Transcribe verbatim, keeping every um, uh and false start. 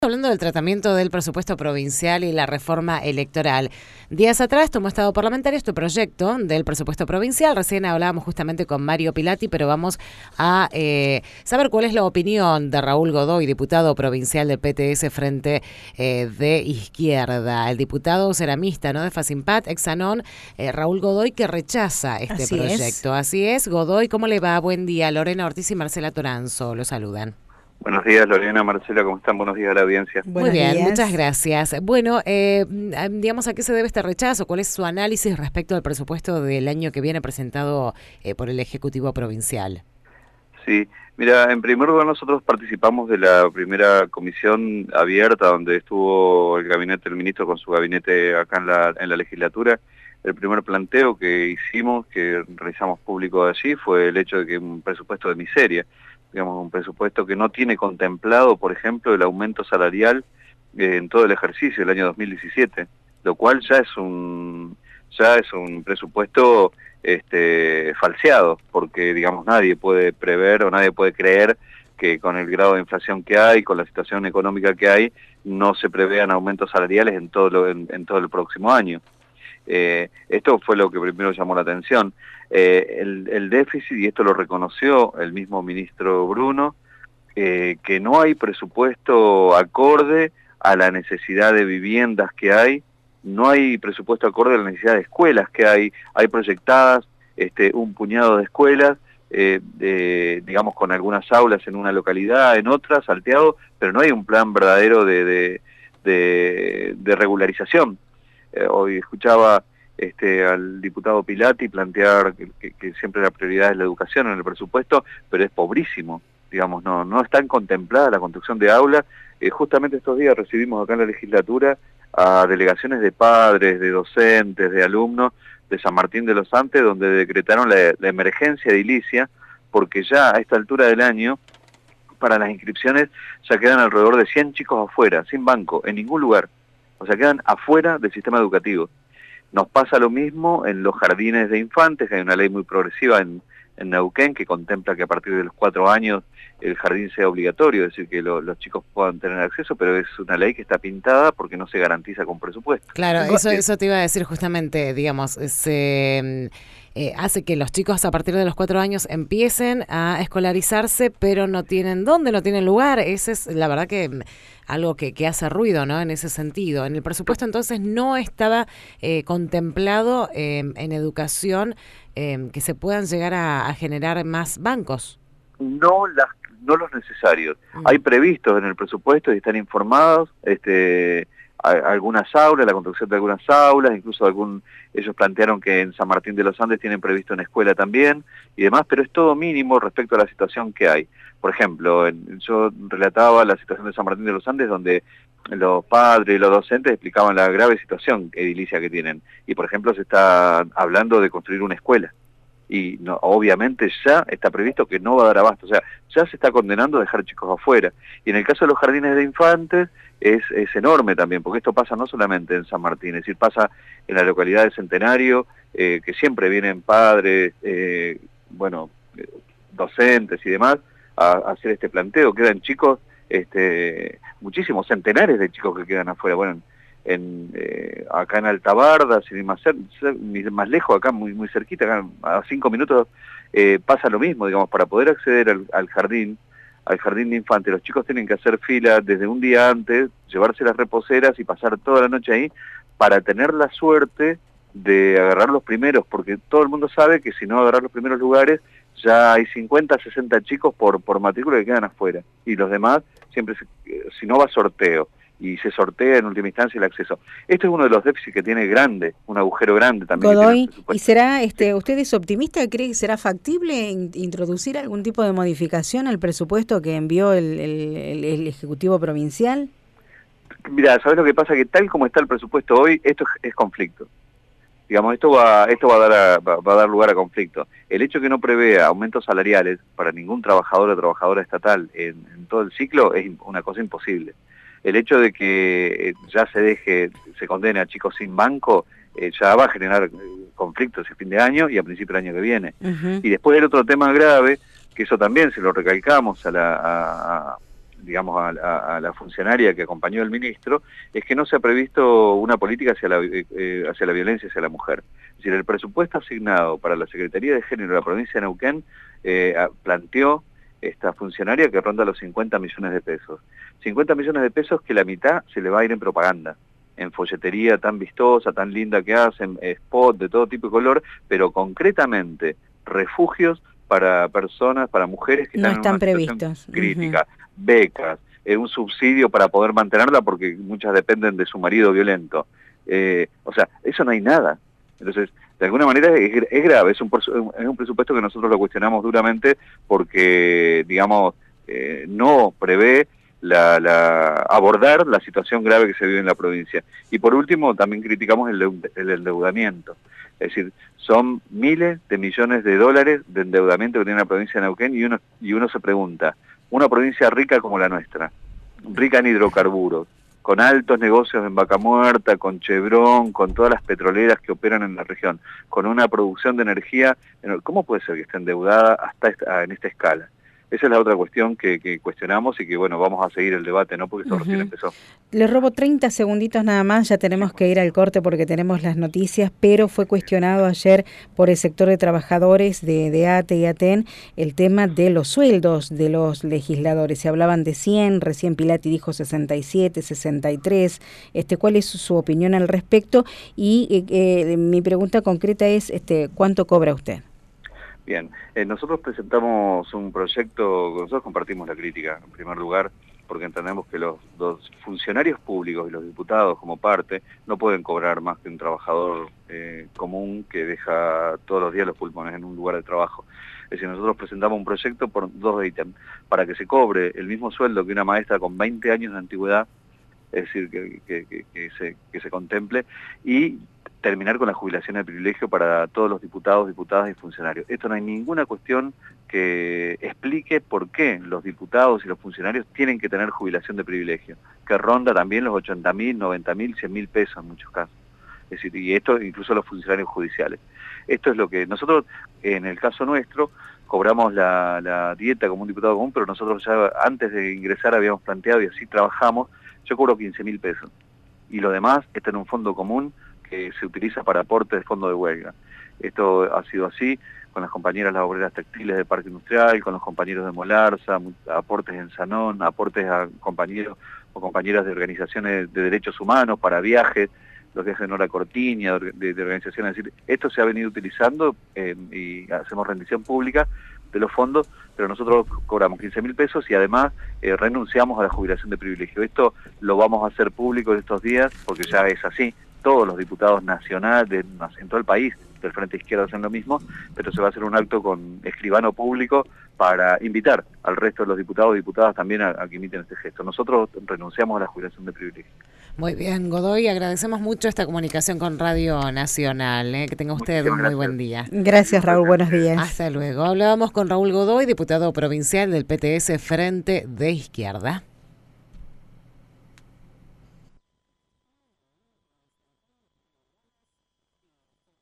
Hablando del tratamiento del presupuesto provincial y la reforma electoral. Días atrás tomó estado parlamentario este proyecto del presupuesto provincial. Recién hablábamos justamente con Mario Pilati, pero vamos a eh, saber cuál es la opinión de Raúl Godoy, diputado provincial del P T S Frente eh, de Izquierda. El diputado ceramista, ¿no?, de Facimpat, Exanón, eh, Raúl Godoy, que rechaza este Así proyecto. Es. Así es, Godoy, ¿cómo le va? Buen día. Lorena Ortiz y Marcela Toranzo lo saludan. Buenos días, Lorena, Marcela, ¿cómo están? Buenos días a la audiencia. Muy bien, muchas gracias. Bueno, eh, digamos, ¿a qué se debe este rechazo? ¿Cuál es su análisis respecto al presupuesto del año que viene presentado eh, por el Ejecutivo Provincial? Sí, mira, en primer lugar nosotros participamos de la primera comisión abierta donde estuvo el gabinete del ministro con su gabinete acá en la, en la legislatura. El primer planteo que hicimos, que realizamos público allí, fue el hecho de que un presupuesto de miseria, digamos, un presupuesto que no tiene contemplado, por ejemplo, el aumento salarial eh, en todo el ejercicio del año dos mil diecisiete, lo cual ya es un ya es un presupuesto este, falseado, porque, digamos, nadie puede prever o nadie puede creer que con el grado de inflación que hay, con la situación económica que hay, no se prevean aumentos salariales en todo, lo, en, en todo el próximo año. Eh, esto fue lo que primero llamó la atención. Eh, el, el déficit, y esto lo reconoció el mismo ministro Bruno, eh, que no hay presupuesto acorde a la necesidad de viviendas que hay, no hay presupuesto acorde a la necesidad de escuelas que hay, hay proyectadas este, un puñado de escuelas, eh, de, digamos, con algunas aulas en una localidad, en otra, salteado, pero no hay un plan verdadero de, de, de, de regularización. Eh, hoy escuchaba este, al diputado Pilati plantear que, que, que siempre la prioridad es la educación en el presupuesto, pero es pobrísimo, digamos, no, no están contempladas la construcción de aulas. Eh, justamente estos días recibimos acá en la legislatura a delegaciones de padres, de docentes, de alumnos de San Martín de los Andes, donde decretaron la, la emergencia edilicia, porque ya a esta altura del año, para las inscripciones, ya quedan alrededor de cien chicos afuera, sin banco, en ningún lugar. O sea, quedan afuera del sistema educativo. Nos pasa lo mismo en los jardines de infantes, que hay una ley muy progresiva en, en Neuquén que contempla que a partir de los cuatro años el jardín sea obligatorio, es decir, que lo, los chicos puedan tener acceso, pero es una ley que está pintada porque no se garantiza con presupuesto. Claro, eso, eso te iba a decir justamente, digamos, se eh, hace que los chicos a partir de los cuatro años empiecen a escolarizarse, pero no tienen dónde, no tienen lugar. Ese es, la verdad, que algo que, que hace ruido, ¿no?, en ese sentido. En el presupuesto entonces no estaba eh, contemplado eh, en educación eh, que se puedan llegar a, a generar más bancos. No las no los necesarios. Mm. Hay previstos en el presupuesto y están informados este, a, a algunas aulas, la construcción de algunas aulas, incluso algún ellos plantearon que en San Martín de los Andes tienen previsto una escuela también y demás, pero es todo mínimo respecto a la situación que hay. Por ejemplo, en, yo relataba la situación de San Martín de los Andes, donde los padres y los docentes explicaban la grave situación edilicia que tienen. Y, por ejemplo, se está hablando de construir una escuela. Y no, obviamente ya está previsto que no va a dar abasto, o sea, ya se está condenando a dejar chicos afuera. Y en el caso de los jardines de infantes es, es enorme también, porque esto pasa no solamente en San Martín, es decir, pasa en la localidad de Centenario, eh, que siempre vienen padres, eh, bueno, eh, docentes y demás, a, a hacer este planteo. Quedan chicos, este, muchísimos centenares de chicos que quedan afuera. Bueno, en eh, acá en Altabarda, sin ir más, cer más lejos, acá muy muy cerquita, acá a cinco minutos, eh, pasa lo mismo, digamos, para poder acceder al, al jardín, al jardín de infantes, los chicos tienen que hacer fila desde un día antes, llevarse las reposeras y pasar toda la noche ahí para tener la suerte de agarrar los primeros, porque todo el mundo sabe que si no agarrar los primeros lugares, ya hay cincuenta, sesenta chicos por, por matrícula que quedan afuera, y los demás, siempre, se, si no va sorteo, y se sortea en última instancia el acceso. Este es uno de los déficits que tiene grande, un agujero grande también. Godoy, ¿y será, este, usted es optimista, cree que será factible in, introducir algún tipo de modificación al presupuesto que envió el, el, el, el Ejecutivo Provincial? Mira, ¿sabes lo que pasa? Que tal como está el presupuesto hoy, esto es, es conflicto. Digamos, esto va, esto va a dar a, va, va a dar lugar a conflicto. El hecho que no prevea aumentos salariales para ningún trabajador o trabajadora estatal en, en todo el ciclo es una cosa imposible. El hecho de que ya se deje, se condene a chicos sin banco, eh, ya va a generar conflictos ese fin de año y a principio del año que viene. Uh-huh. Y después el otro tema grave, que eso también se lo recalcamos a la, a, digamos, a, a, a la funcionaria que acompañó al ministro, es que no se ha previsto una política hacia la, eh, hacia la violencia hacia la mujer. Es decir, el presupuesto asignado para la Secretaría de Género de la provincia de Neuquén eh, planteó esta funcionaria que ronda los cincuenta millones de pesos. cincuenta millones de pesos que la mitad se le va a ir en propaganda, en folletería tan vistosa, tan linda que hacen, spot de todo tipo y color, pero concretamente refugios para personas, para mujeres que no están, están en una previstos. situación crítica, uh-huh. becas, eh, un subsidio para poder mantenerla porque muchas dependen de su marido violento. Eh, o sea, eso no hay nada. Entonces, de alguna manera es, es grave, es un, es un presupuesto que nosotros lo cuestionamos duramente porque, digamos, eh, no prevé la, la, abordar la situación grave que se vive en la provincia. Y por último, también criticamos el, el endeudamiento. Es decir, son miles de millones de dólares de endeudamiento que tiene la provincia de Neuquén y uno, y uno se pregunta, una provincia rica como la nuestra, rica en hidrocarburos, con altos negocios en Vaca Muerta, con Chevron, con todas las petroleras que operan en la región, con una producción de energía, ¿cómo puede ser que esté endeudada hasta esta, en esta escala? Esa es la otra cuestión que, que cuestionamos y que, bueno, vamos a seguir el debate, ¿no? Porque esto uh-huh. recién empezó. Le robo treinta segunditos nada más, ya tenemos que ir al corte porque tenemos las noticias, pero fue cuestionado ayer por el sector de trabajadores de, de A T E y ATEN el tema de los sueldos de los legisladores. Se hablaban de cien, recién Pilati dijo sesenta y siete, sesenta y tres. Este, ¿cuál es su opinión al respecto? Y eh, eh, mi pregunta concreta es, este, ¿cuánto cobra usted? Bien, eh, nosotros presentamos un proyecto, nosotros compartimos la crítica, en primer lugar, porque entendemos que los, los funcionarios públicos y los diputados como parte no pueden cobrar más que un trabajador eh, común que deja todos los días los pulmones en un lugar de trabajo. Es decir, nosotros presentamos un proyecto por dos ítems, para que se cobre el mismo sueldo que una maestra con veinte años de antigüedad, es decir, que, que, que, que, se, que se contemple, y terminar con la jubilación de privilegio para todos los diputados, diputadas y funcionarios. Esto no hay ninguna cuestión que explique por qué los diputados y los funcionarios tienen que tener jubilación de privilegio, que ronda también los ochenta mil, noventa mil, cien mil pesos en muchos casos. Es decir, y esto incluso los funcionarios judiciales. Esto es lo que nosotros, en el caso nuestro, cobramos la, la dieta como un diputado común, pero nosotros ya antes de ingresar habíamos planteado, y así trabajamos, yo cobro quince mil pesos. Y lo demás está en un fondo común que se utiliza para aportes de fondo de huelga. Esto ha sido así con las compañeras las obreras textiles del Parque Industrial, con los compañeros de Molarza, aportes en Sanón, aportes a compañeros o compañeras de organizaciones de derechos humanos para viajes, los viajes de Nora Cortiña, de, de organizaciones. Es decir, esto se ha venido utilizando eh, y hacemos rendición pública de los fondos, pero nosotros cobramos quince mil pesos y además eh, renunciamos a la jubilación de privilegio. Esto lo vamos a hacer público en estos días porque ya es así. Todos los diputados nacionales en todo el país del Frente Izquierda hacen lo mismo, pero se va a hacer un acto con escribano público para invitar al resto de los diputados y diputadas también a, a que imiten este gesto.Nosotros renunciamos a la jubilación de privilegio. Muy bien, Godoy, agradecemos mucho esta comunicación con Radio Nacional. ¿eh? Que tenga usted un muy buen día. Gracias, Raúl, buenos días. Hasta luego. Hablábamos con Raúl Godoy, diputado provincial del P T S Frente de Izquierda.